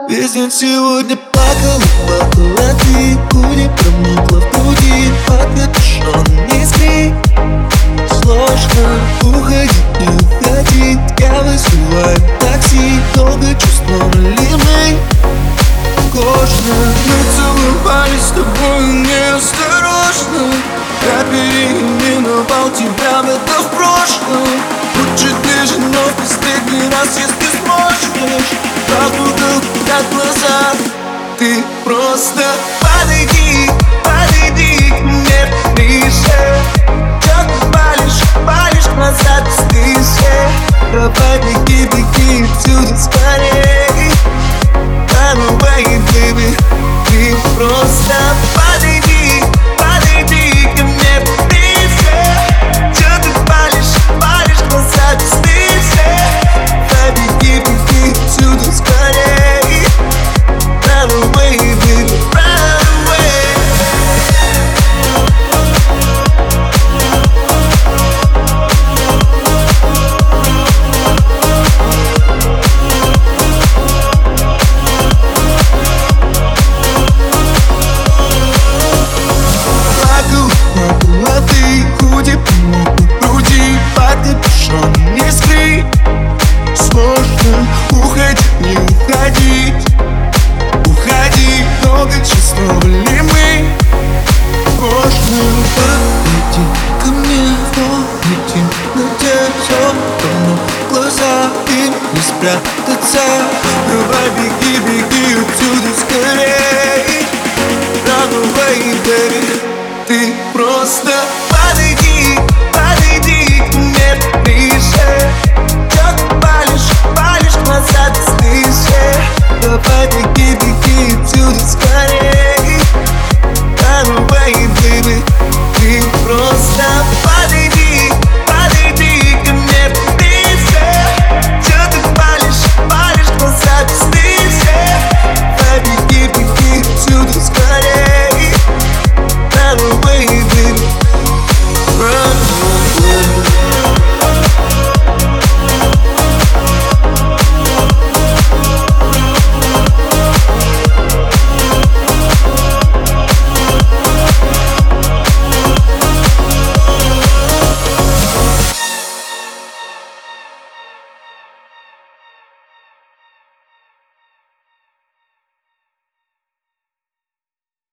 Весь день сегодня плакала, плакала ты. Худи промокла в груди, под капюшон не скрий. Сложно уходить, не уходить. Я вызываю такси, долго чувствовали мы кожно. Мы целовались с тобой неосторожно. Я переименовал тебя в это в прошлом. Будь чуть ближе, но в последний раз, если сможешь. Запутал как глаза. Ты просто подойди, подойди к мне ближе. Чё ты палишь глаза быстрее. Давай беги, беги отсюда скорей. Run away, baby. Ты просто подойди, подойди ко мне ближе. Чё ты палишь глаза быстрее. Давай беги, беги отсюда скорей. Run away, baby, run away. Плакала ты, худи помогла в груди, под капюшон не скрий. Сложно уходить, не уходить. Уходи, долго чувствовали мы кожно. Подойди ко мне, полетим на тебя. Давно глаза и не спрятаться. Давай беги, беги отсюда скорей. Run away, baby. Ты просто